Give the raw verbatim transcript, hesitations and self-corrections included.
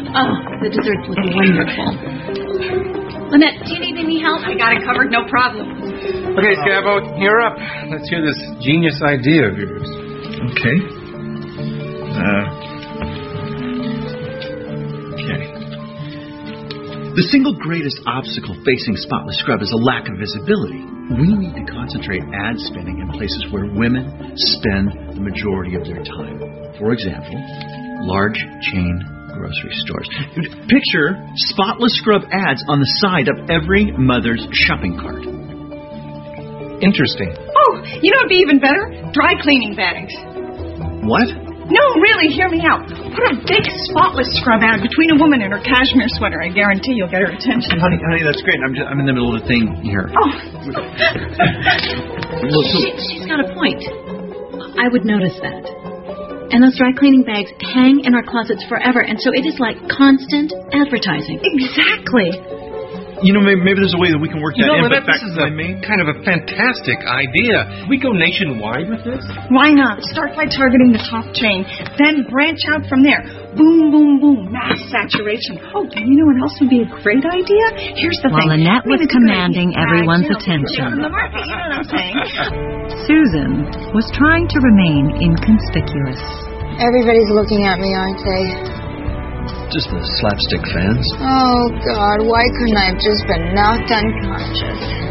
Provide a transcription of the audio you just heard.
Oh, the desserts look wonderful. Lynette, do you need any help? I got it covered, no problem. Okay, Scavo, you're up. Let's hear this genius idea of yours. Okay. Uh, okay. The single greatest obstacle facing Spotless Scrub is a lack of visibility. We need to concentrate ad spending in places where women spend the majority of their time. For example, large chain grocery stores. Picture Spotless Scrub ads on the side of every mother's shopping cart. Interesting. Oh, you know what would be even better? Dry cleaning bags. What? No, really, hear me out. Put a big Spotless Scrub ad between a woman and her cashmere sweater. I guarantee you'll get her attention. Honey, honey, that's great. I'm just, I'm in the middle of the thing here. Oh. Look, she, she's got a point. I would notice that. And those dry cleaning bags hang in our closets forever, and so it is like constant advertising. Exactly. You know, maybe, maybe there's a way that we can work You that know, in. Lynette, But this is a, kind of a fantastic idea. We go nationwide with this? Why not? Start by targeting the top chain, then branch out from there. Boom, boom, boom, mass saturation. Oh, and you know what else would be a great idea? Here's the While thing. Lynette was I mean, commanding bags, everyone's you know, attention, from the market, you know what I'm saying? Susan was trying to remain inconspicuous. Everybody's looking at me, aren't they? just the slapstick fans. Oh, God, why couldn't I have just been knocked unconscious?